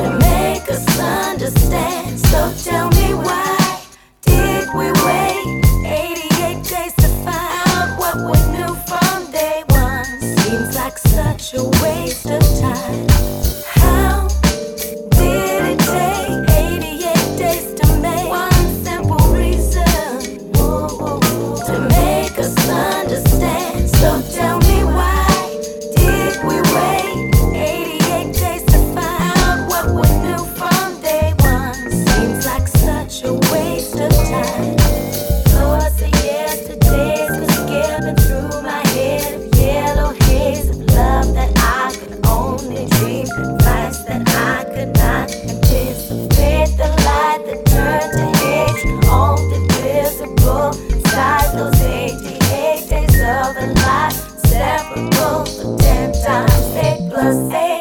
to make us understand. So tell me, why did we wait 88 days to find out what we knew from day one? Seems like such a waste of time. How did it take 88 days to make one simple reason to make us understand? So tell me, why did we wait 88 days to find out what we knew from day one? Seems like such a waste of time. So I say yesterdays, 'cause skipping through my head of yellow haze of love that I could only dream, advice that I could not anticipate, the light that turned to hate, all the visible sides, those 88 days of a life, separable for 10 times 8 plus 8.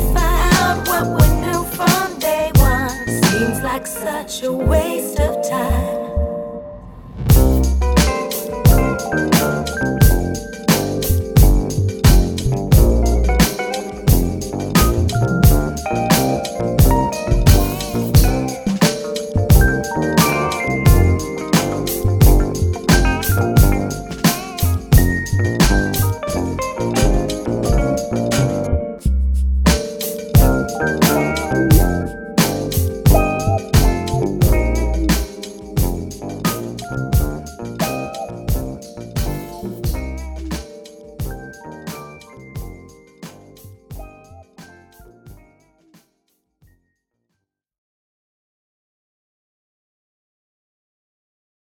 Such a waste of time.